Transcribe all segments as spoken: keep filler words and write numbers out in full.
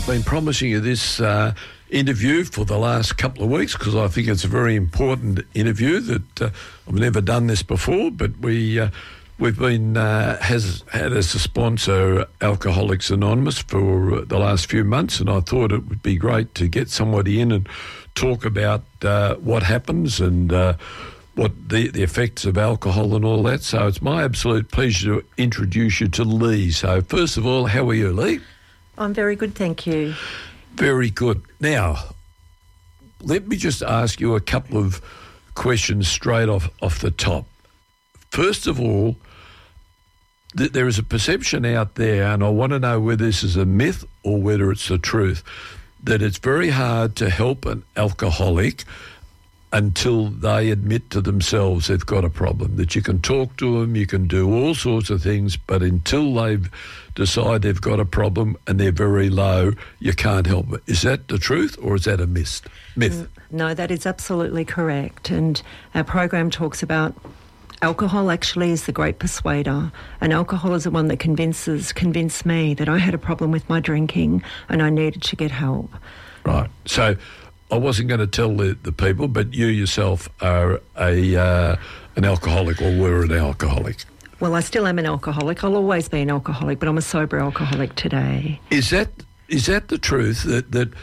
Been promising you this uh, interview for the last couple of weeks because I think it's a very important interview that uh, I've never done this before, but we uh, we've been uh, has had as a sponsor Alcoholics Anonymous for the last few months, and I thought it would be great to get somebody in and talk about uh, what happens and uh, what the, the effects of alcohol and all that. So it's my absolute pleasure to introduce you to Lee. So first of all, how are you, Lee? I'm very good, thank you. Very good. Now, let me just ask you a couple of questions straight off, off the top. First of all, th- there is a perception out there, and I want to know whether this is a myth or whether it's the truth, that it's very hard to help an alcoholic until they admit to themselves they've got a problem, that you can talk to them, you can do all sorts of things, but until they've decide they've got a problem and they're very low, you can't help it. Is that the truth or is that a myth? Myth? No, that is absolutely correct. And our program talks about alcohol actually is the great persuader, and alcohol is the one that convinces, convinced me that I had a problem with my drinking and I needed to get help. Right. So I wasn't going to tell the, the people, but you yourself are a uh, an alcoholic or were an alcoholic. Well, I still am an alcoholic. I'll always be an alcoholic, but I'm a sober alcoholic today. Is that is that the truth, that that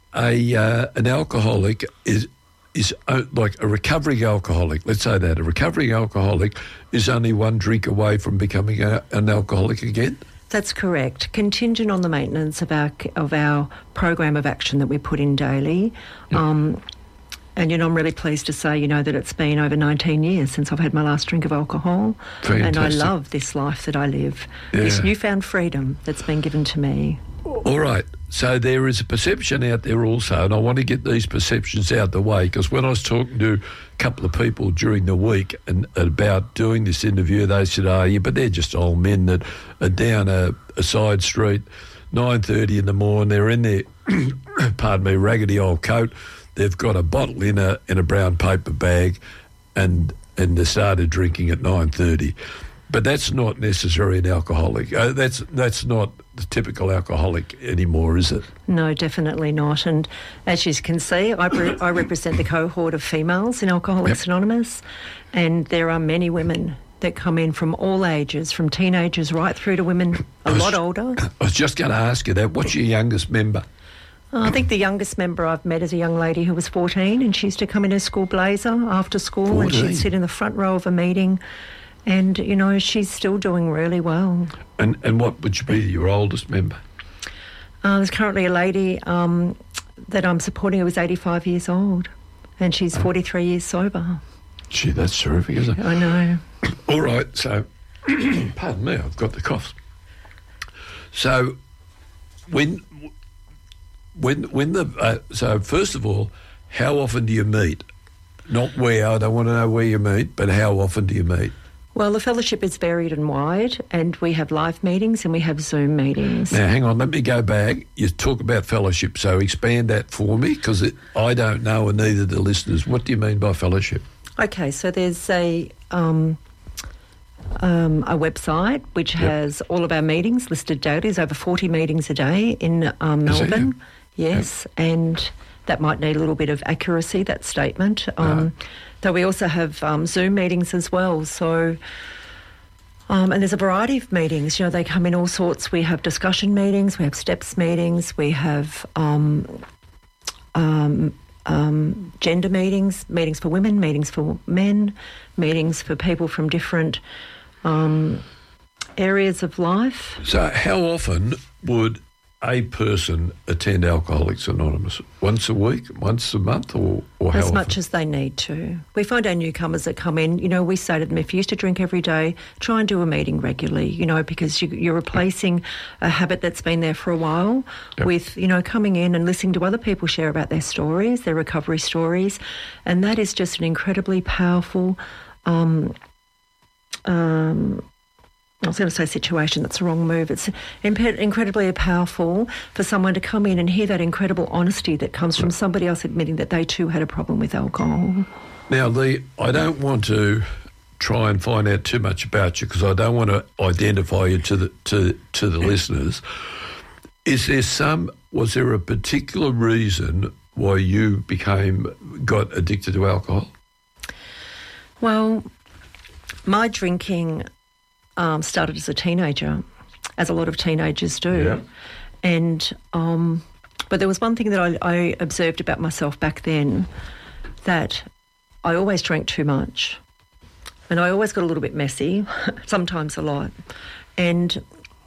a uh, an alcoholic is is uh, like a recovering alcoholic? Let's say that a recovering alcoholic is only one drink away from becoming a, an alcoholic again? That's correct. Contingent on the maintenance of our of our program of action that we put in daily. Yep. Um, And, you know, I'm really pleased to say, you know, that it's been over nineteen years since I've had my last drink of alcohol. Fantastic. And I love this life that I live, yeah. this newfound freedom that's been given to me. All right. So there is a perception out there also, and I want to get these perceptions out the way, because when I was talking to a couple of people during the week and about doing this interview, they said, oh, yeah, but they're just old men that are down a, a side street, nine thirty in the morning, they're in their, pardon me, raggedy old coat. They've got a bottle in a in a brown paper bag, and and they started drinking at nine thirty. But that's not necessarily an alcoholic. Uh, that's that's not the typical alcoholic anymore, is it? No, definitely not. And as you can see, I, re- I represent the cohort of females in Alcoholics yep. Anonymous, and there are many women that come in from all ages, from teenagers right through to women a was, lot older. I was just going to ask you that. What's your youngest member? I think the youngest member I've met is a young lady who was fourteen, and she used to come in her school blazer after school fourteen. And she'd sit in the front row of a meeting, and, you know, she's still doing really well. And and what would be your oldest member? Uh, there's currently a lady um, that I'm supporting who is eighty-five years old, and she's forty-three years sober. Gee, that's terrific, isn't it? I know. All right, so, pardon me, I've got the cough. So, when... When when the uh, so first of all, how often do you meet? Not where, I don't want to know where you meet, but how often do you meet? Well, the fellowship is varied and wide, and we have live meetings and we have Zoom meetings. Now, hang on, let me go back. You talk about fellowship, so expand that for me, because I don't know, and neither do the listeners. What do you mean by fellowship? Okay, so there's a um, um, a website which yep. has all of our meetings listed daily. There's over forty meetings a day in um, Melbourne. Yes, yep. And that might need a little bit of accuracy, that statement. Um, no. Though we also have um, Zoom meetings as well. So, um, and there's a variety of meetings. You know, they come in all sorts. We have discussion meetings, we have steps meetings, we have um, um, um, gender meetings, meetings for women, meetings for men, meetings for people from different um, areas of life. So how often would a person attend Alcoholics Anonymous? Once a week, once a month, or, or how As often? much as they need to. We find our newcomers that come in, you know, we say to them, if you used to drink every day, try and do a meeting regularly, you know, because you, you're replacing a habit that's been there for a while yep. with, you know, coming in and listening to other people share about their stories, their recovery stories, and that is just an incredibly powerful um, um I was going to say situation, that's the wrong move. It's imp- incredibly powerful for someone to come in and hear that incredible honesty that comes from somebody else admitting that they too had a problem with alcohol. Now, Lee, I don't want to try and find out too much about you because I don't want to identify you to the to, to the listeners. Is there some was there a particular reason why you became, got addicted to alcohol? Well, my drinking um, started as a teenager, as a lot of teenagers do. Yeah. And, um, but there was one thing that I, I observed about myself back then, that I always drank too much. And I always got a little bit messy, sometimes a lot. And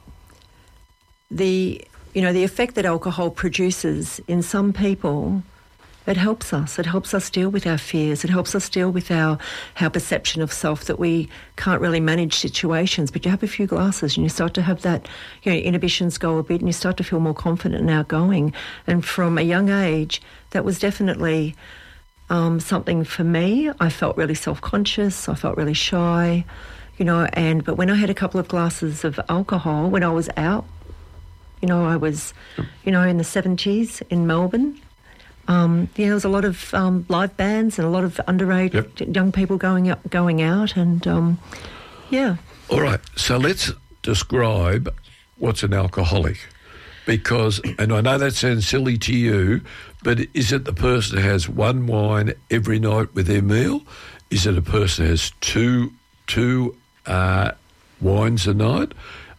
the, you know, the effect that alcohol produces in some people, it helps us. It helps us deal with our fears. It helps us deal with our, our perception of self, that we can't really manage situations. But you have a few glasses and you start to have that, you know, inhibitions go a bit and you start to feel more confident and outgoing. And from a young age, that was definitely um, something for me. I felt really self-conscious. I felt really shy, you know, and but when I had a couple of glasses of alcohol, when I was out, you know, I was, you know, in the seventies in Melbourne. Um, yeah, there was a lot of um, live bands and a lot of underage yep. young people going up, going out, and um, yeah. All right, so let's describe what's an alcoholic, because, and I know that sounds silly to you, but is it the person who has one wine every night with their meal? Is it a person who has two two uh, wines a night?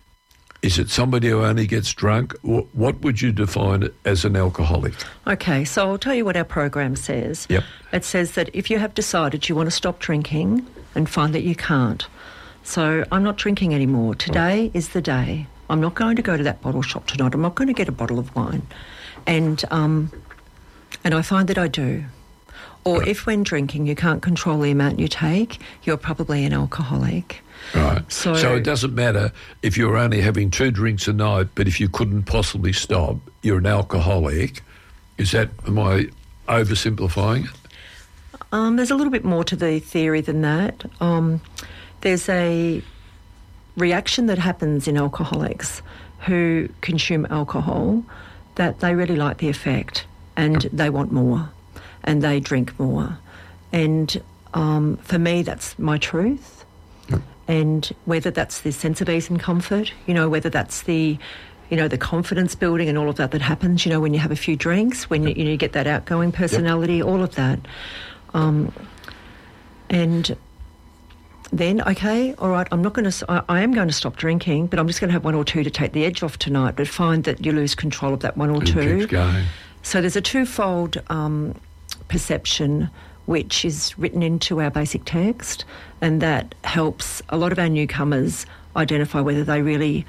Is it somebody who only gets drunk? What would you define as an alcoholic? Okay, so I'll tell you what our program says. Yep. It says that if you have decided you want to stop drinking and find that you can't, so I'm not drinking anymore. Today right. is the day. I'm not going to go to that bottle shop tonight. I'm not going to get a bottle of wine. And um, and I find that I do. Or right. if when drinking you can't control the amount you take, you're probably an alcoholic. Right. So, so it doesn't matter if you're only having two drinks a night, but if you couldn't possibly stop, you're an alcoholic. Is that, am I oversimplifying it? Um, there's a little bit more to the theory than that. Um, there's a reaction that happens in alcoholics who consume alcohol, that they really like the effect and they want more and they drink more. And um, for me, that's my truth. And whether that's the sense of ease and comfort, you know, whether that's the, you know, the confidence building and all of that that happens, you know, when you have a few drinks, when yep. you, you know, you get that outgoing personality, yep. all of that. Um, and then, okay, all right, I'm not going to, I, I am going to stop drinking, but I'm just going to have one or two to take the edge off tonight, but find that you lose control of that one or it two. Keeps going. So there's a twofold um, perception which is written into our basic text, and that helps a lot of our newcomers identify whether they really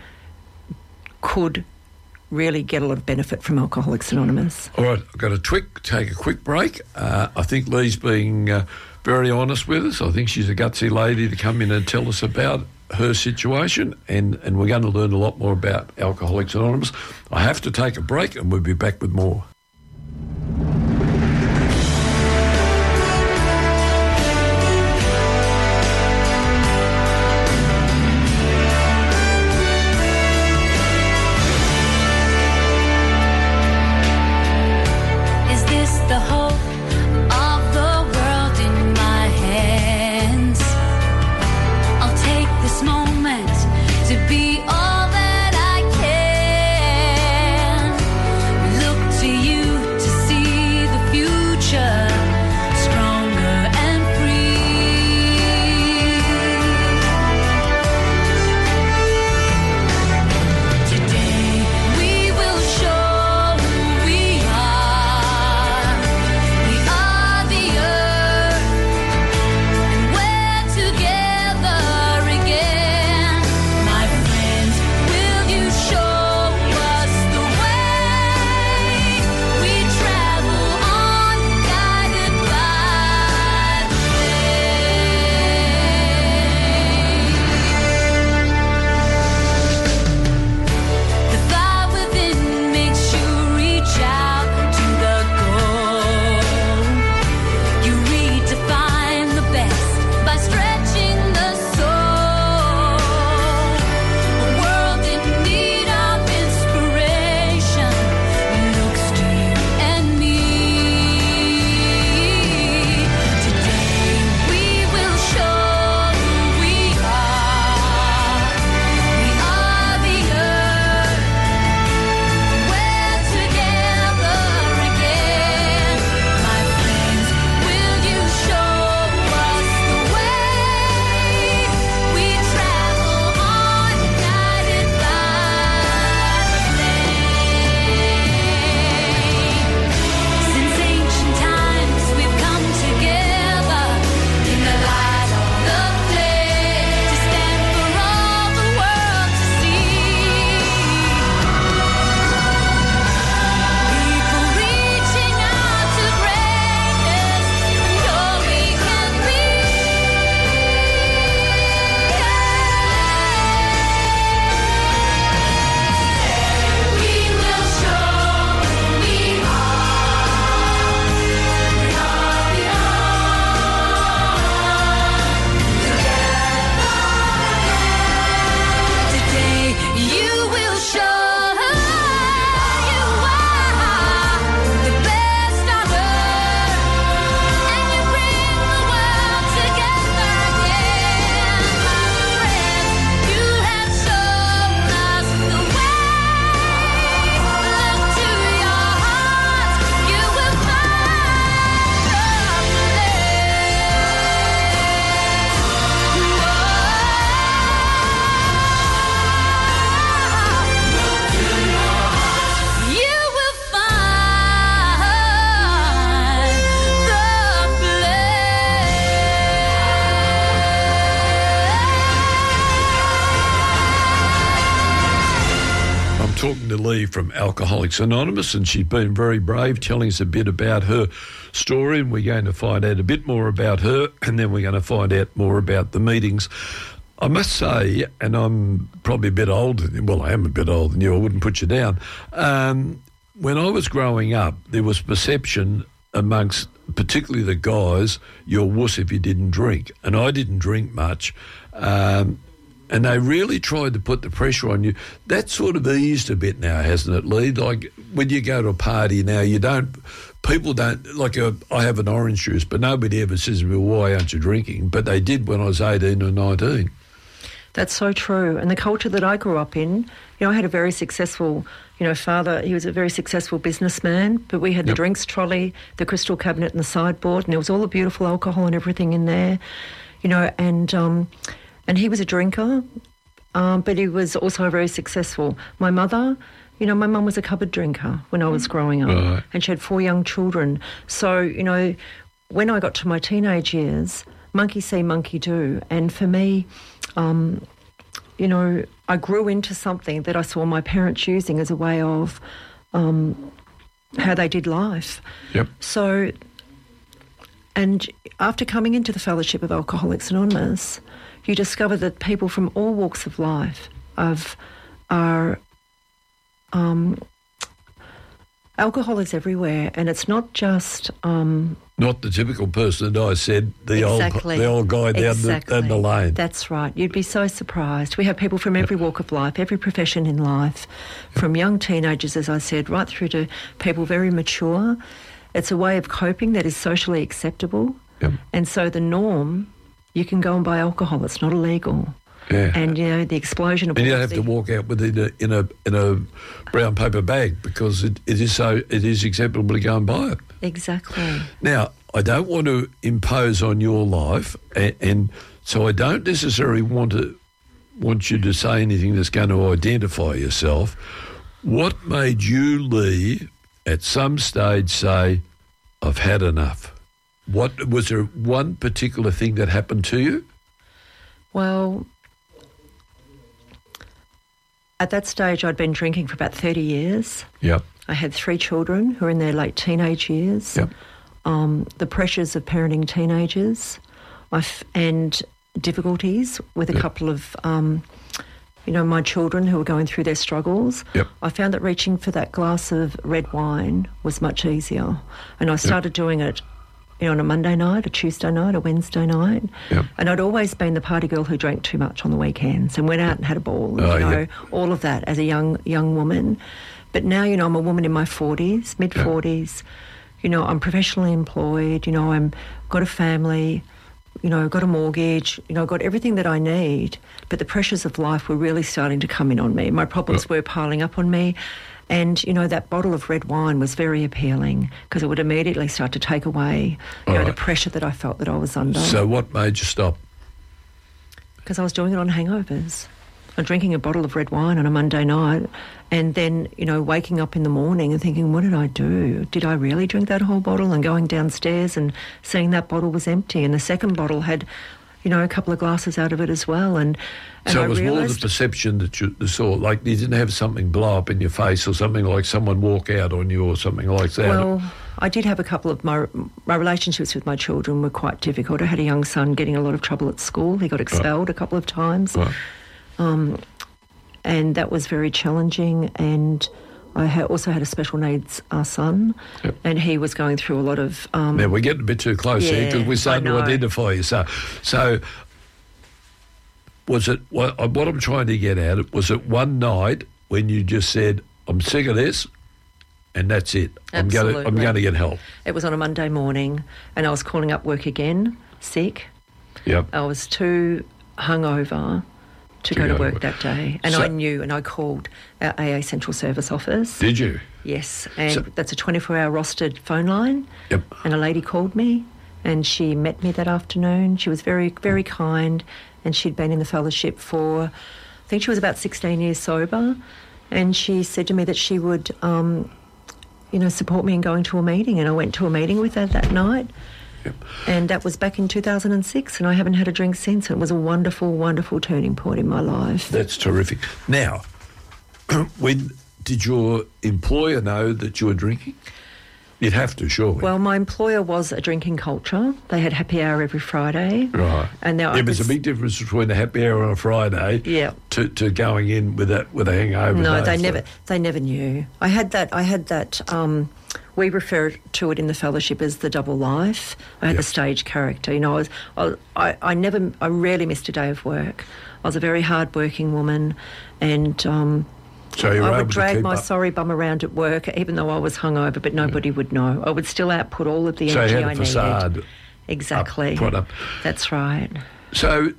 could really get a lot of benefit from Alcoholics Anonymous. All right, I've got to twick, take a quick break. Uh, I think Lee's being uh, very honest with us. I think she's a gutsy lady to come in and tell us about her situation, and, and we're going to learn a lot more about Alcoholics Anonymous. I have to take a break and we'll be back with more. To you Lee from Alcoholics Anonymous, and she's been very brave telling us a bit about her story, and we're going to find out a bit more about her, and then we're going to find out more about the meetings. I must say, and I'm probably a bit older than you, well, I am a bit older than you, I wouldn't put you down. Um, when I was growing up, there was perception amongst particularly the guys, you're wuss if you didn't drink. And I didn't drink much. Um, and they really tried to put the pressure on you. That sort of eased a bit now, hasn't it, Lee? Like when you go to a party now, you don't, people don't, like a, I have an orange juice, but nobody ever says to me, well, why aren't you drinking? But they did when I was eighteen or nineteen. That's so true. And the culture that I grew up in, you know, I had a very successful, you know, father. He was a very successful businessman, but we had the yep. drinks trolley, the crystal cabinet and the sideboard, and there was all the beautiful alcohol and everything in there, you know, and um, and he was a drinker, um, but he was also very successful. My mother, you know, my mum was a cupboard drinker when I was growing up, right. and she had four young children. So, you know, when I got to my teenage years, monkey see, monkey do. And for me, um, you know, I grew into something that I saw my parents using as a way of um, how they did life. Yep. So, and after coming into the Fellowship of Alcoholics Anonymous, you discover that people from all walks of life of, are... Um, alcohol is everywhere, and it's not just... Um, not the typical person that I said, the exactly, old the old guy down, exactly. the, down the lane. That's right. You'd be so surprised. We have people from every walk of life, every profession in life, from young teenagers, as I said, right through to people very mature. It's a way of coping that is socially acceptable. Yep. And so the norm, you can go and buy alcohol. It's not illegal. Yeah. And, you know, the explosion of... And you don't have to walk out with it in a, in a, in a brown paper bag because it, it is so it is acceptable to go and buy it. Exactly. Now, I don't want to impose on your life, and, and so I don't necessarily want to want you to say anything that's going to identify yourself. What made you, Lee, at some stage say, I've had enough? What was there one particular thing that happened to you? Well... At that stage, I'd been drinking for about thirty years. Yep. I had three children who were in their late teenage years. Yep. Um, the pressures of parenting teenagers I've, and difficulties with a yep. couple of, um, you know, my children who were going through their struggles. Yep. I found that reaching for that glass of red wine was much easier. And I started yep. doing it, you know, on a Monday night, a Tuesday night, a Wednesday night. Yep. And I'd always been the party girl who drank too much on the weekends and went out and had a ball, and, oh, you know, yep. all of that as a young young woman. But now, you know, I'm a woman in my forties, mid-forties. Yep. You know, I'm professionally employed. You know, I'm got a family. You know, got a mortgage. You know, got everything that I need. But the pressures of life were really starting to come in on me. My problems yep. were piling up on me. And, you know, that bottle of red wine was very appealing because it would immediately start to take away, you know, right. the pressure that I felt that I was under. So what made you stop? Because I was doing it on hangovers. I'm drinking a bottle of red wine on a Monday night and then, you know, waking up in the morning and thinking, what did I do? Did I really drink that whole bottle? And going downstairs and seeing that bottle was empty and the second bottle had, you know, a couple of glasses out of it as well. And, and so I it was realised, more the perception that you saw, like you didn't have something blow up in your face or something like someone walk out on you or something like that. Well, I did have a couple of my my relationships with my children were quite difficult. I had a young son getting a lot of trouble at school. He got expelled right. a couple of times. Right. Um, and that was very challenging. And I ha- also had a special needs uh, son, yep. and he was going through a lot of... Um, now, we're getting a bit too close yeah, here because we're starting to identify you. So, so was it, what, what I'm trying to get at, was it one night when you just said, I'm sick of this and that's it, I'm going to I'm going to get help? It was on a Monday morning and I was calling up work again, sick. Yep. I was too hungover to, to go, go to work, work that day. And so, I knew, and I called our A A Central Service office. Did you? Yes, and so, that's a twenty-four hour rostered phone line. Yep. And a lady called me, and she met me that afternoon. She was very, very kind, and she'd been in the fellowship for, I think she was about sixteen years sober, and she said to me that she would, um, you know, support me in going to a meeting, and I went to a meeting with her that night. Yep. And that was back in two thousand six, and I haven't had a drink since. It was a wonderful, wonderful turning point in my life. That's terrific. Now, when did your employer know that you were drinking? You'd have to, surely. Well, my employer was a drinking culture. They had happy hour every Friday. Right. And now yeah, but there's a big difference between a happy hour on a Friday yeah. to, to going in with a, with a hangover. No, they never they never knew. I had that, I had that, um, we refer to it in the fellowship as the double life. I had yep. the stage character. You know, I, was, I, I, I never, I rarely missed a day of work. I was a very hard-working woman and... Um, So you were I would able drag to keep my up. sorry bum around at work, even though I was hungover, but nobody yeah. would know. I would still output all of the so energy you had a I facade needed. Exactly. Up, put up. That's right. So,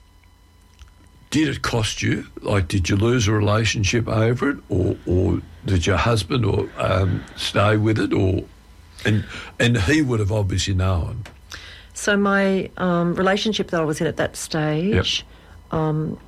did it cost you? Like, did you lose a relationship over it, or, or did your husband or um, stay with it, or and and he would have obviously known. So my um, relationship that I was in at that stage. Yep. Um,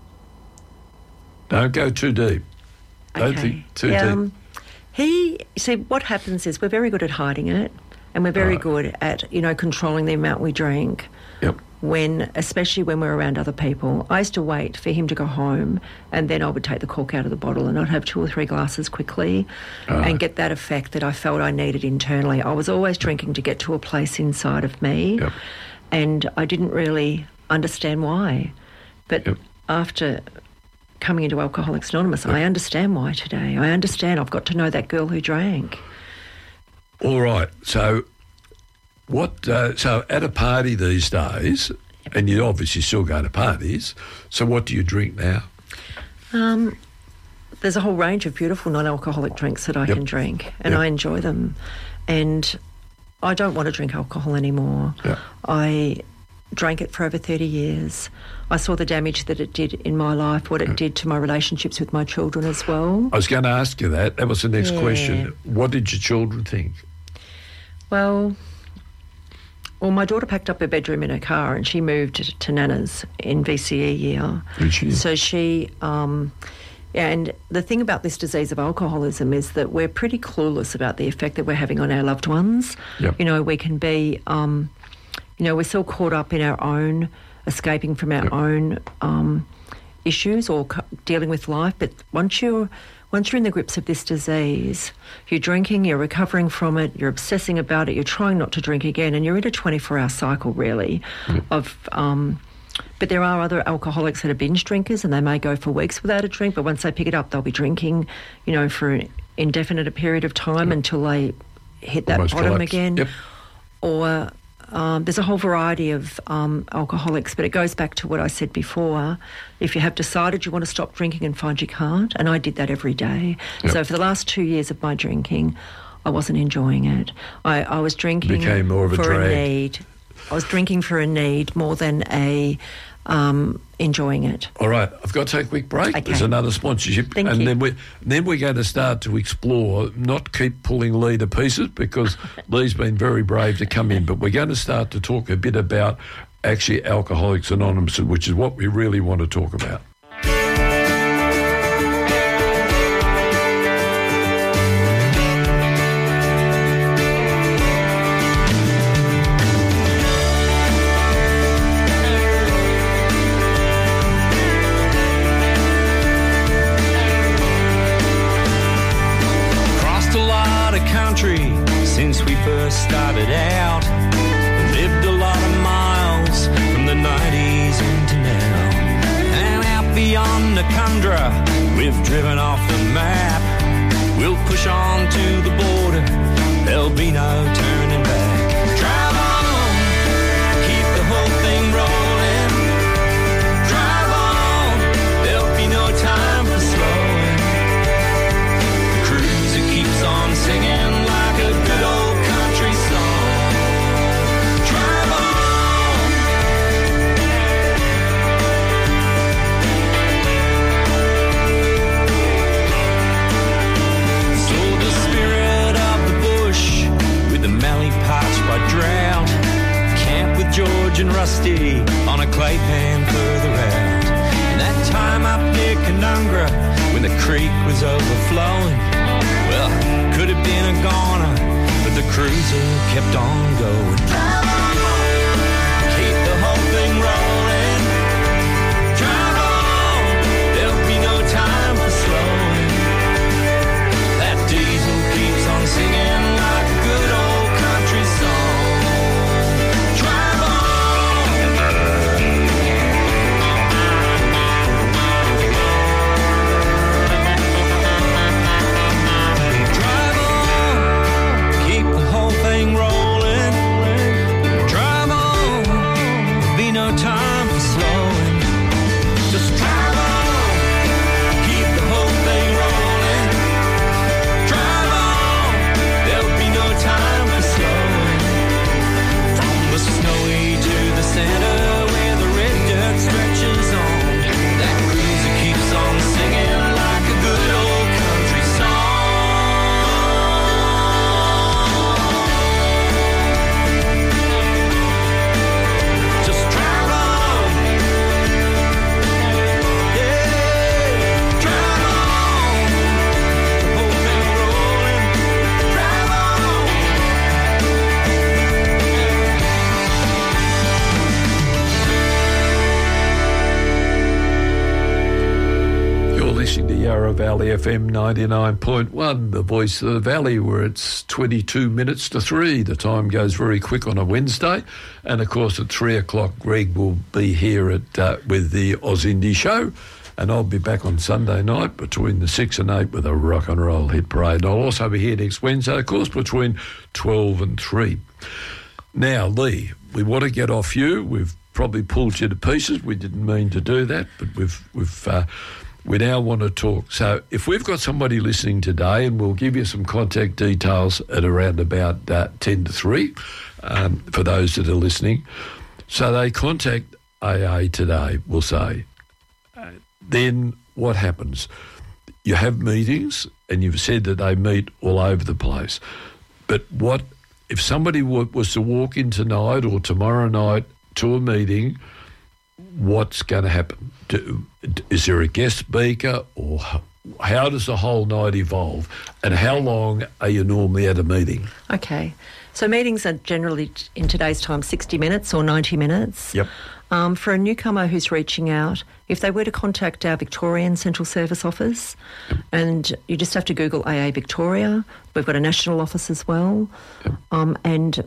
Don't go too deep. Don't okay. think too yeah, deep. Um, he, see, what happens is we're very good at hiding it and we're very right. good at, you know, controlling the amount we drink. Yep. When, especially when we're around other people. I used to wait for him to go home and then I would take the cork out of the bottle and I'd have two or three glasses quickly right. and get that effect that I felt I needed internally. I was always drinking to get to a place inside of me yep. and I didn't really understand why. But yep. after... coming into Alcoholics Anonymous, I understand why today. I understand. I've got to know that girl who drank. All right. So, what? Uh, so, at a party these days, yep. and you obviously still go to parties. So, what do you drink now? Um, there's a whole range of beautiful non-alcoholic drinks that I yep. can drink, and yep. I enjoy them. And I don't want to drink alcohol anymore. Yep. I drank it for over thirty years. I saw the damage that it did in my life, what it did to my relationships with my children as well. I was going to ask you that. That was the next yeah. question. What did your children think? Well, well, my daughter packed up her bedroom in her car and she moved to Nana's in V C E year. Did she? So she... Um, and the thing about this disease of alcoholism is that we're pretty clueless about the effect that we're having on our loved ones. Yep. You know, we can be... Um, you know, we're still caught up in our own... escaping from our yep. own um, issues or co- dealing with life. But once you're, once you're in the grips of this disease, you're drinking, you're recovering from it, you're obsessing about it, you're trying not to drink again, and you're in a twenty-four hour cycle, really, yep. of... Um, but there are other alcoholics that are binge drinkers and they may go for weeks without a drink, but once they pick it up, they'll be drinking, you know, for an indefinite period of time yep. until they hit that Almost bottom collapse. again. Yep. Or... Um, there's a whole variety of um, alcoholics, but it goes back to what I said before. If you have decided you want to stop drinking and find you can't, and I did that every day. Yep. So for the last two years of my drinking, I wasn't enjoying it. I, I was drinking Became more of a for drag. a need. I was drinking for a need more than a um, enjoying it. All right, I've got to take a quick break. Okay. There's another sponsorship. Thank and you. then we then we're going to start to explore, not keep pulling Lee to pieces because Lee's been very brave to come in, but we're going to start to talk a bit about actually Alcoholics Anonymous, which is what we really want to talk about. Since we first started out, lived a lot of miles from the nineties into now. And out beyond the Tundra, we've driven off the map. We'll push on to the border, there'll be no turning back. Drive on, keep the whole thing rolling. Drive on, there'll be no time for slowing. The cruiser keeps on singing like a good old country song. Drive on. So the spirit of the bush, with the mallee parched by drought, camp with George and Rusty on a clay pan further out. And that time up near Canungra, when the creek was overflowing, well, could have been a goner, but the cruiser kept on going. Drive on, keep the whole thing rolling. Drive on, there'll be no time for slowing. Yarra Valley F M ninety-nine point one, the voice of the valley, where it's twenty-two minutes to three. The time goes very quick on a Wednesday. And, of course, at three o'clock, Greg will be here at uh, with the Oz Indie Show. And I'll be back on Sunday night between the six and eight with a rock and roll hit parade. And I'll also be here next Wednesday, of course, between twelve and three. Now, Lee, we want to get off you. We've probably pulled you to pieces. We didn't mean to do that, but we've we've uh, we now want to talk. So if we've got somebody listening today, and we'll give you some contact details at around about uh, ten to three um, for those that are listening. So they contact A A today, we'll say. Uh, then what happens? You have meetings, and you've said that they meet all over the place. But what if somebody w- was to walk in tonight or tomorrow night to a meeting, what's going to happen? Do, is there a guest speaker, or how does the whole night evolve? And how long are you normally at a meeting? Okay. So meetings are generally, in today's time, sixty minutes or ninety minutes. Yep. Um, for a newcomer who's reaching out, if they were to contact our Victorian Central Service Office, yep. and you just have to Google A A Victoria. We've got a national office as well. Yep. Um, and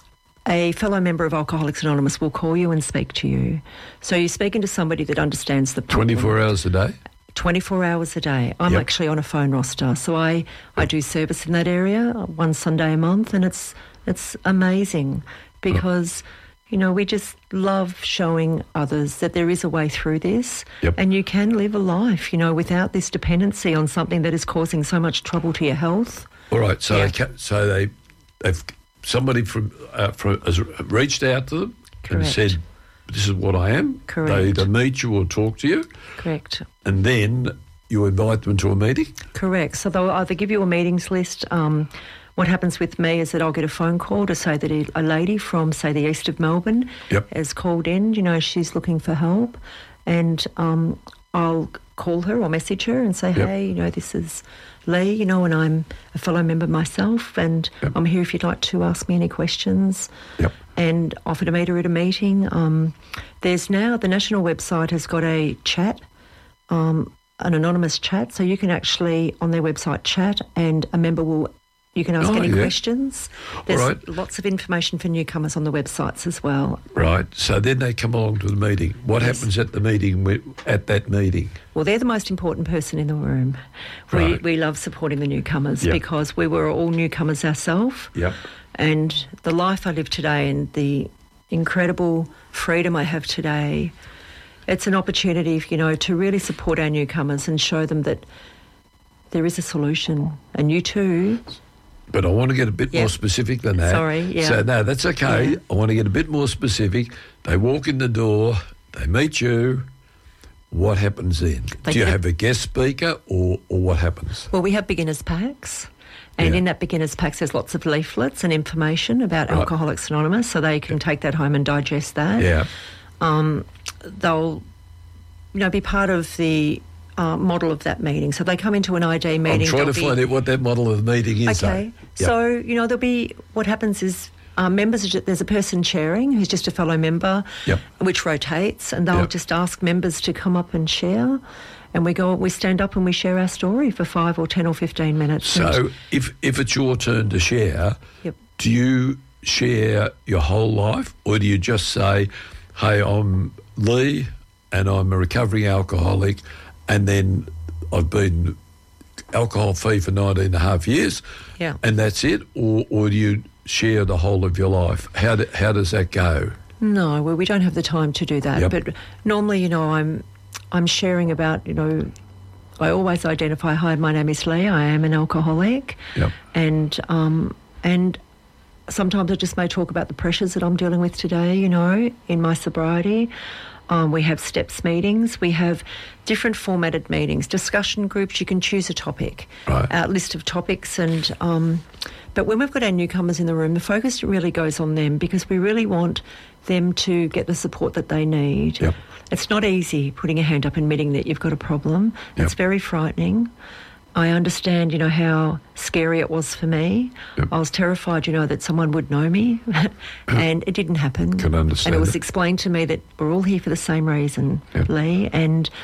a fellow member of Alcoholics Anonymous will call you and speak to you. So you're speaking to somebody that understands the problem. twenty-four hours a day? twenty-four hours a day. I'm yep. actually on a phone roster. So I, I do service in that area one Sunday a month, and it's it's amazing because, oh. you know, we just love showing others that there is a way through this, yep. and you can live a life, you know, without this dependency on something that is causing so much trouble to your health. All right. So yeah. they, so they they've somebody from, uh, from has reached out to them Correct. and said, this is what I am. Correct. They either meet you or talk to you. Correct. And then you invite them to a meeting? Correct. So they'll either give you a meetings list. Um, what happens with me is that I'll get a phone call to say that a lady from, say, the east of Melbourne yep. has called in. You know, she's looking for help. And um, I'll call her or message her and say, yep. hey, you know, this is Lee, you know, and I'm a fellow member myself, and yep. I'm here if you'd like to ask me any questions. Yep. And offer to meet her at a meeting. Um, there's now, the national website has got a chat, um, an anonymous chat, so you can actually, on their website, chat, and a member will, you can ask oh, any yeah. questions. There's right. lots of information for newcomers on the websites as well. Right, so then they come along to the meeting. What yes. happens at the meeting, at that meeting? Well, they're the most important person in the room. Right. We, we love supporting the newcomers yep. because we were all newcomers ourselves. Yep. And the life I live today and the incredible freedom I have today, it's an opportunity, you know, to really support our newcomers and show them that there is a solution. And you too. But I want to get a bit yep. more specific than that. Sorry, yeah. So, no, that's okay. Yeah. I want to get a bit more specific. They walk in the door, they meet you. What happens then? They Do you get- have a guest speaker or, or what happens? Well, we have beginners packs. And yeah. in that beginners packs, there's lots of leaflets and information about right. Alcoholics Anonymous, so they can take that home and digest that. Yeah. Um, they'll, you know, be part of the uh, model of that meeting. So they come into an I D meeting. I'm trying to be, find out what that model of the meeting is. Okay. Yep. So, you know, there'll be, what happens is um, members, there's a person chairing who's just a fellow member, yep. which rotates, and they'll yep. just ask members to come up and share. And we go, we stand up and we share our story for five or ten or fifteen minutes. So, if if it's your turn to share, yep. do you share your whole life, or do you just say, "Hey, I'm Lee, and I'm a recovering alcoholic, and then I've been alcohol-free for nineteen and a half years, yeah. and that's it," or or do you share the whole of your life? How do, how does that go? No, well, we don't have the time to do that. Yep. But normally, you know, I'm. I'm sharing about, you know, I always identify, hi, my name is Lee, I am an alcoholic. Yep. And um, and sometimes I just may talk about the pressures that I'm dealing with today, you know, in my sobriety. Um, we have steps meetings. We have different formatted meetings, discussion groups. You can choose a topic, right. a list of topics. And um, but when we've got our newcomers in the room, the focus really goes on them because we really want them to get the support that they need. Yep. It's not easy putting a hand up and admitting that you've got a problem. Yep. It's very frightening. I understand, you know, how scary it was for me. Yep. I was terrified, you know, that someone would know me, and it didn't happen. Can understand And it was it. explained to me that we're all here for the same reason, Yep. Lee, and,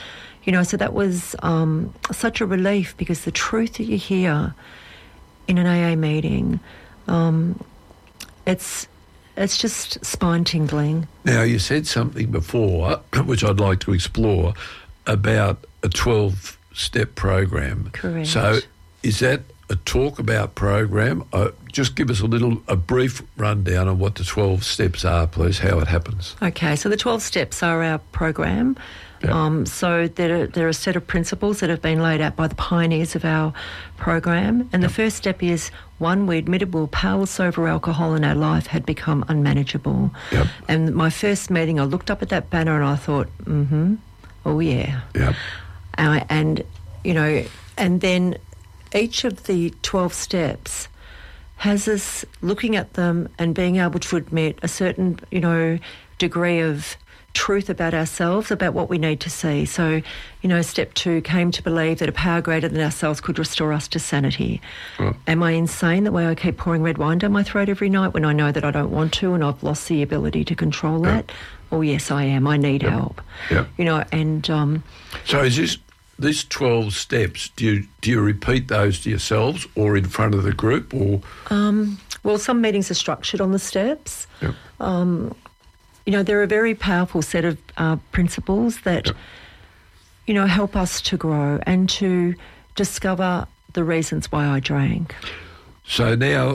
You know, so that was um, such a relief, because the truth that you hear in an A A meeting, um, it's it's just spine tingling. Now, you said something before, which I'd like to explore, about a twelve-step program. Correct. So is that a talk about program? Uh, just give us a little, a brief rundown on what the twelve steps are, please, how it happens. Okay, so the twelve steps are our program. Yep. Um, so there are, there are a set of principles that have been laid out by the pioneers of our program. And Yep. the first step is, one, we admitted we were powerless over alcohol and our life had become unmanageable. Yep. And my first meeting, I looked up at that banner and I thought, mm-hmm, oh yeah. Yep. Uh, and, you know, and then each of the twelve steps has us looking at them and being able to admit a certain, you know, degree of truth about ourselves, about what we need to see. So, you know, step two, came to believe that a power greater than ourselves could restore us to sanity. Right. Am I insane the way I keep pouring red wine down my throat every night when I know that I don't want to and I've lost the ability to control that? Yep. Oh, yes, I am. I need Yep. help. Yep. You know, and... Um, So is this, these twelve steps, do you, do you repeat those to yourselves or in front of the group, or...? um, well, some meetings are structured on the steps. Yep. Um, you know, they're a very powerful set of uh, principles that, Yep. you know, help us to grow and to discover the reasons why I drank. So now,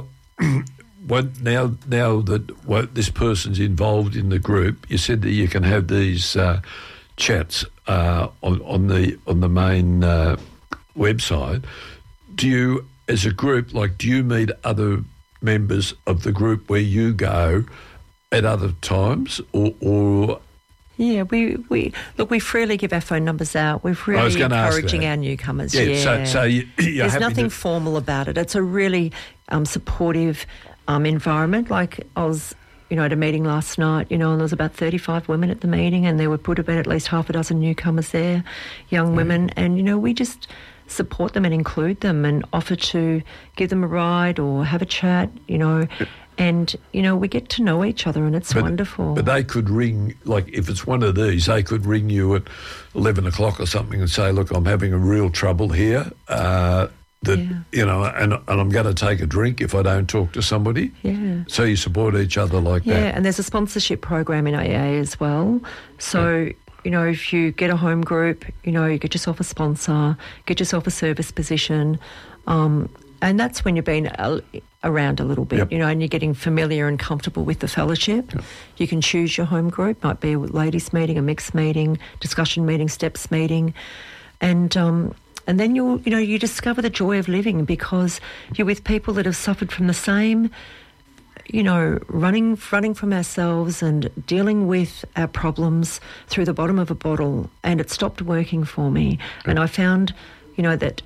what now? Now that what this person's involved in the group, you said that you can have these uh, chats uh, on on the on the main uh, website. Do you, as a group, like, do you meet other members of the group where you go at other times, or? or Yeah, we, we look, we freely give our phone numbers out. We're I was really gonna ask encouraging that. our newcomers. yeah, Yeah, so so you, you're There's happy nothing to- formal about it. It's a really um, supportive um, environment. Like, I was, you know, at a meeting last night, you know, and there was about thirty-five women at the meeting, and there were would have been at least half a dozen newcomers there, young women, and, you know, we just support them and include them and offer to give them a ride or have a chat, you know, and, you know, we get to know each other, and it's But- wonderful. But they could ring, like, if it's one of these, they could ring you at eleven o'clock or something and say, look, I'm having a real trouble here, uh, that, Yeah. you know, and, and I'm going to take a drink if I don't talk to somebody. Yeah. So you support each other like Yeah, that. and there's a sponsorship program in A A as well. So, you know, if you get a home group, you know, you get yourself a sponsor, get yourself a service position, um, and that's when you've been a, around a little bit, Yep. you know, and you're getting familiar and comfortable with the fellowship. Yep. You can choose your home group, might be a ladies' meeting, a mixed meeting, discussion meeting, steps meeting, and um, and then you'll, you know, you discover the joy of living because you're with people that have suffered from the same, you know, running running from ourselves and dealing with our problems through the bottom of a bottle, and it stopped working for me. And I found, you know, that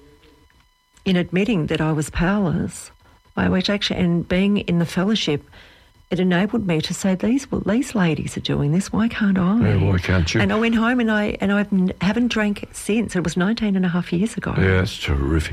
in admitting that I was powerless, I which actually, and being in the fellowship, it enabled me to say, these well, these ladies are doing this, why can't I? Yeah, why can't you? And I went home and I and I haven't drank since. It was nineteen and a half years ago. Yeah, that's terrific.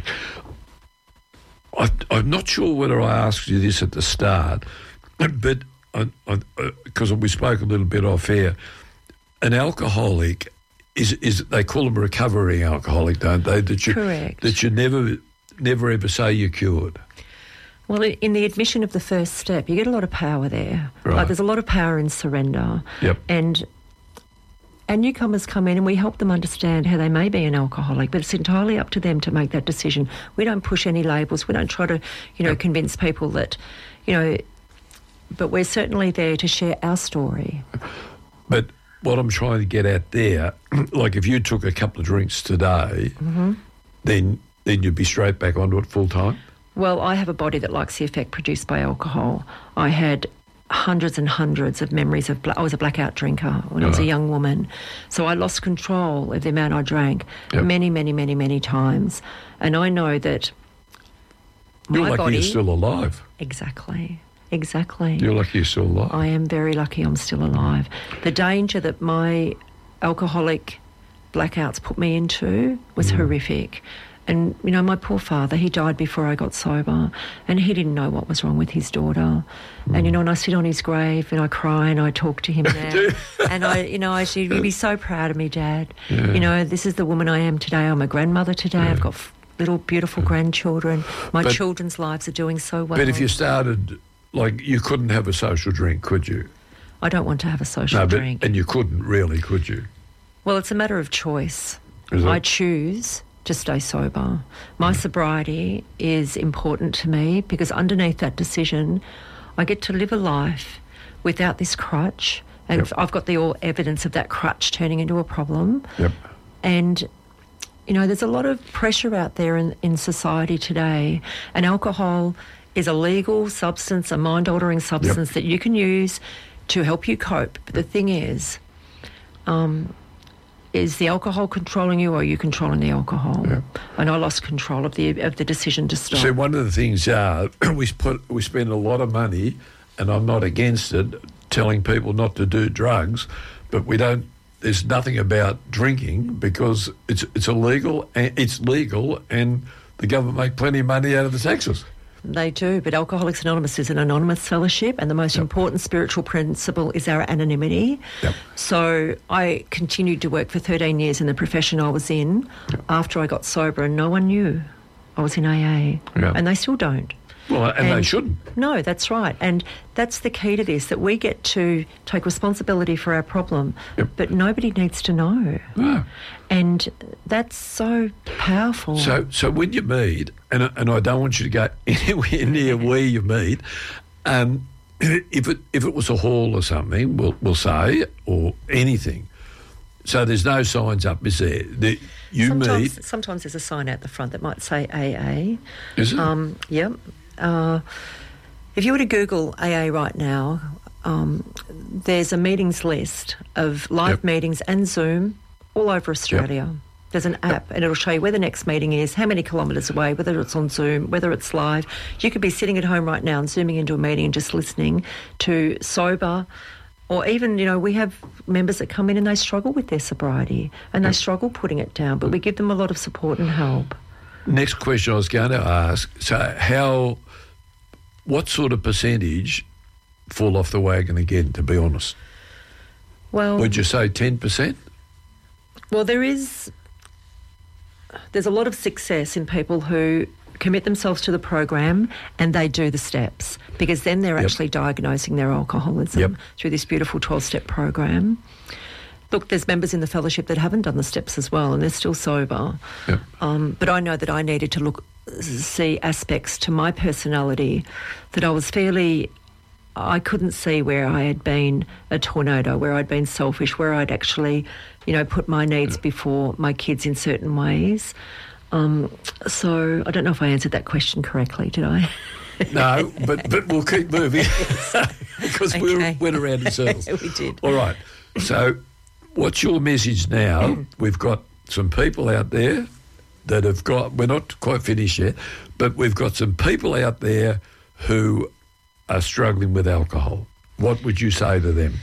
I, I'm not sure whether I asked you this at the start, but because we spoke a little bit off air, an alcoholic is is they call them a recovering alcoholic, don't they? That you, Correct. That you never never ever say you're cured. Well, in the admission of the first step, you get a lot of power there. Right. Like, there's a lot of power in surrender. Yep. And and newcomers come in and we help them understand how they may be an alcoholic, but it's entirely up to them to make that decision. We don't push any labels. We don't try to, you know, Yep. convince people that, you know, but we're certainly there to share our story. But what I'm trying to get at there, like if you took a couple of drinks today, Mm-hmm. then then you'd be straight back onto it full time. Well, I have a body that likes the effect produced by alcohol. I had hundreds and hundreds of memories of... Bla- I was a blackout drinker when I was a Uh-huh. young woman. So I lost control of the amount I drank Yep. many, many, many, many times. And I know that my You're lucky body... you're still alive. Exactly. Exactly. You're lucky you're still alive. I am very lucky I'm still alive. The danger that my alcoholic blackouts put me into was Mm. horrific. And, you know, my poor father, he died before I got sober, and he didn't know what was wrong with his daughter. Mm. And, you know, and I sit on his grave and I cry and I talk to him now. And, I, you know, I said, you'd be so proud of me, Dad. Yeah. You know, this is the woman I am today. I'm a grandmother today. Yeah. I've got f- little, beautiful grandchildren. My but, children's lives are doing so well. But if you started, like, you couldn't have a social drink, could you? I don't want to have a social no, but, drink. And you couldn't really, could you? Well, it's a matter of choice. Is I it? choose to stay sober. My mm. sobriety is important to me because underneath that decision, I get to live a life without this crutch. And yep. I've got the all evidence of that crutch turning into a problem. Yep. And, you know, there's a lot of pressure out there in, in society today. And alcohol is a legal substance, a mind-altering substance yep. that you can use to help you cope. But the thing is, um, is the alcohol controlling you, or are you controlling the alcohol? Yeah. And I lost control of the of the decision to stop. So one of the things uh, we put we spend a lot of money, and I'm not against it, telling people not to do drugs, but we don't. There's nothing about drinking because it's it's illegal. And it's legal, and the government make plenty of money out of the taxes. They do, but Alcoholics Anonymous is an anonymous fellowship, and the most yep. important spiritual principle is our anonymity. Yep. So I continued to work for thirteen years in the profession I was in yep. after I got sober, and no one knew I was in A A, yep. and they still don't. Well, and, and they shouldn't. No, that's right. And that's the key to this, that we get to take responsibility for our problem, yep. but nobody needs to know. No. And that's so powerful. So so when you meet, and, and I don't want you to go anywhere near where you meet, um, if it if it was a hall or something, we'll, we'll say, or anything, so there's no signs up, is there? The, you sometimes, meet... Sometimes there's a sign out the front that might say A A. Is it? Um, yep. Uh, if you were to Google A A right now, um, there's a meetings list of live yep. meetings and Zoom all over Australia. Yep. There's an app, yep. and it'll show you where the next meeting is, how many kilometres away, whether it's on Zoom, whether it's live. You could be sitting at home right now and Zooming into a meeting and just listening to sober, or even, you know, we have members that come in and they struggle with their sobriety and yep. they struggle putting it down, but we give them a lot of support and help. Next question I was going to ask, so how... what sort of percentage fall off the wagon again, to be honest? Well... Would you say ten percent? Well, there is... There's a lot of success in people who commit themselves to the program and they do the steps, because then they're yep. actually diagnosing their alcoholism yep. through this beautiful twelve-step program. Look, there's members in the fellowship that haven't done the steps as well, and they're still sober. Yep. Um, but I know that I needed to look, see aspects to my personality that I was fairly... I couldn't see where I had been a tornado, where I'd been selfish, where I'd actually, you know, put my needs before my kids in certain ways. Um, so I don't know if I answered that question correctly, did I? No, but but we'll keep moving because okay. we went around in circles. We did. All right. So what's your message now? We've got some people out there that have got, we're not quite finished yet, but we've got some people out there who are struggling with alcohol. What would you say to them?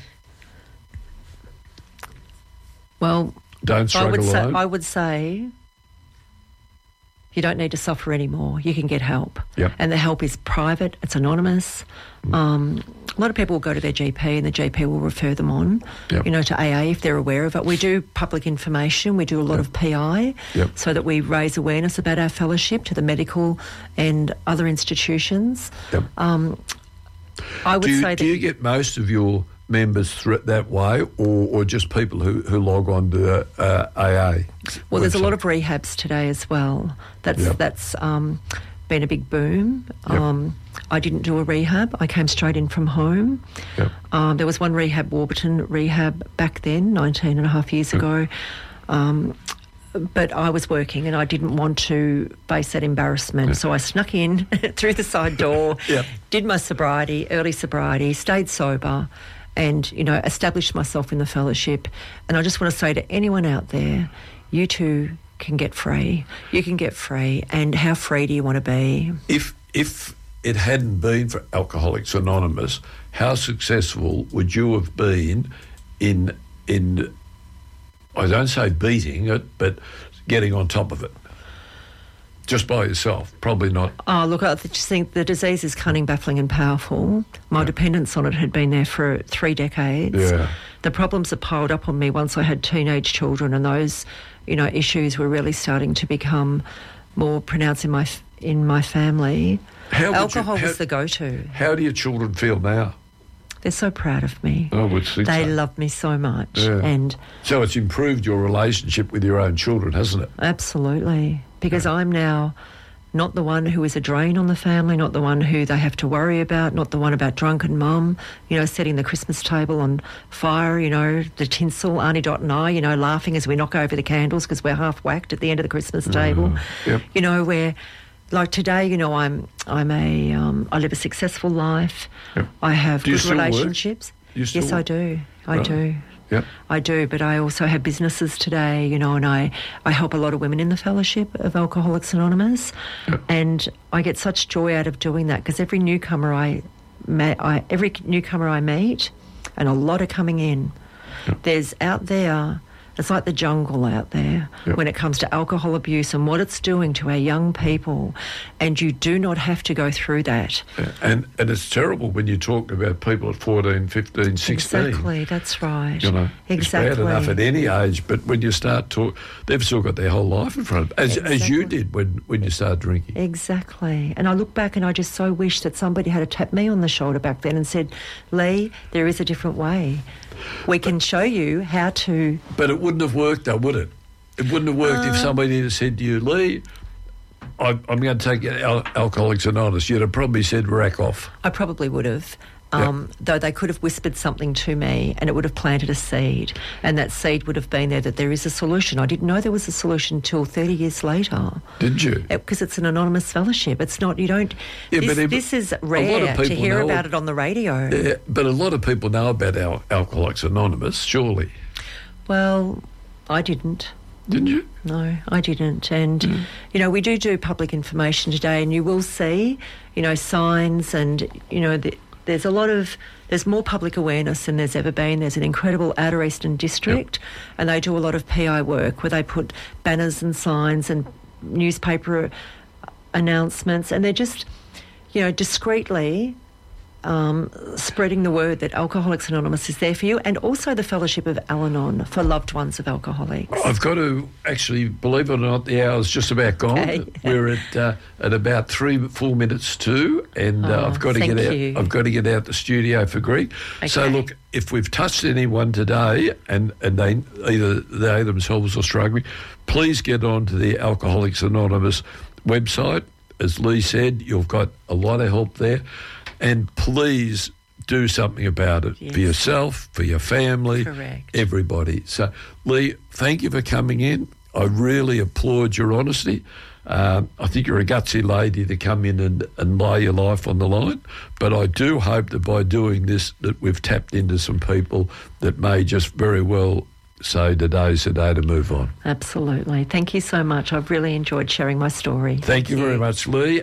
Well, don't struggle I would say, alone. I would say you don't need to suffer anymore. You can get help. Yep. And the help is private, it's anonymous. Mm. Um, a lot of people will go to their G P and the G P will refer them on, yep. you know, to A A if they're aware of it. We do public information. We do a lot yep. of P I yep. so that we raise awareness about our fellowship to the medical and other institutions. Yep. Um, I would do you, say that... Do you get most of your members through it that way, or, or just people who, who log on to uh, A A? Well, website? There's a lot of rehabs today as well. That's yep. that's um, been a big boom. Yep. Um, I didn't do a rehab. I came straight in from home. Yep. Um, there was one rehab, Warburton Rehab, back then, nineteen and a half years yep. ago. Um, but I was working and I didn't want to face that embarrassment. Yep. So I snuck in through the side door, yep. did my sobriety, early sobriety, stayed sober, and, you know, established myself in the fellowship. And I just want to say to anyone out there, you too can get free. You can get free. And how free do you want to be? If if it hadn't been for Alcoholics Anonymous, how successful would you have been in in I don't say beating it, but getting on top of it? Just by yourself? Probably not. Oh, look, I just think the disease is cunning, baffling and powerful. My yeah. dependence on it had been there for three decades. Yeah. The problems have piled up on me once I had teenage children, and those, you know, issues were really starting to become more pronounced in my in my family. How Alcohol you, how, was the go-to. How do your children feel now? They're so proud of me. I would think They so. love me so much. Yeah. And so it's improved your relationship with your own children, hasn't it? Absolutely. Because yeah. I'm now not the one who is a drain on the family, not the one who they have to worry about, not the one about drunken mum, you know, setting the Christmas table on fire, you know, the tinsel, Auntie Dot and I, you know, laughing as we knock over the candles because we're half whacked at the end of the Christmas table. Mm, yep. You know, where... Like today, you know, I'm I'm a um, I live a successful life. Yep. I have do you good still relationships. Work? You still yes, work? I do. I right. do. Yep. I do. But I also have businesses today, you know, and I, I help a lot of women in the fellowship of Alcoholics Anonymous, yep. and I get such joy out of doing that because every newcomer I, ma- I every newcomer I meet, and a lot are coming in. Yep. There's out there. It's like the jungle out there yep. when it comes to alcohol abuse and what it's doing to our young people, and you do not have to go through that. Yeah. And and it's terrible when you talk about people at fourteen, fifteen, sixteen. Exactly, that's right. You know, exactly. It's bad enough at any age, but when you start to, they've still got their whole life in front of them, as, exactly. as you did when, when you started drinking. Exactly. And I look back and I just so wish that somebody had tapped me on the shoulder back then and said, Lee, there is a different way. We can show you how to... But it wouldn't have worked, though, would it? It wouldn't have worked um, if somebody had said to you, Lee, I, I'm going to take Al- Alcoholics Anonymous. You'd have probably said, rack off. I probably would have. Um, yep. Though they could have whispered something to me and it would have planted a seed, and that seed would have been there that there is a solution. I didn't know there was a solution until thirty years later. Did you? Because it, it's an anonymous fellowship. It's not, you don't, yeah, this, but this is rare to hear know, about it on the radio. Yeah, but a lot of people know about Al- Alcoholics Anonymous, surely. Well, I didn't. Didn't you? No, I didn't. And, mm. you know, we do do public information today, and you will see, you know, signs and, you know, the, there's a lot of, there's more public awareness than there's ever been. There's an incredible Outer Eastern District, yep. and they do a lot of P I work where they put banners and signs and newspaper announcements, and they're just, you know, discreetly um, spreading the word that Alcoholics Anonymous is there for you, and also the Fellowship of Al-Anon for loved ones of alcoholics. I've got to actually, believe it or not, the hour's just about gone. Okay. We're at uh, at about three, four minutes to, and uh, oh, I've got to thank get out. you. I've got to get out the studio for Greg. Okay. So look, if we've touched anyone today, and and they either they themselves are struggling, please get on to the Alcoholics Anonymous website. As Lee said, you've got a lot of help there. And please do something about it yes. for yourself, for your family, Correct. everybody. So, Lee, thank you for coming in. I really applaud your honesty. Um, I think you're a gutsy lady to come in and, and lay your life on the line. But I do hope that by doing this that we've tapped into some people that may just very well say today's the day to move on. Absolutely. Thank you so much. I've really enjoyed sharing my story. Thank, Thank you, you very much, Lee.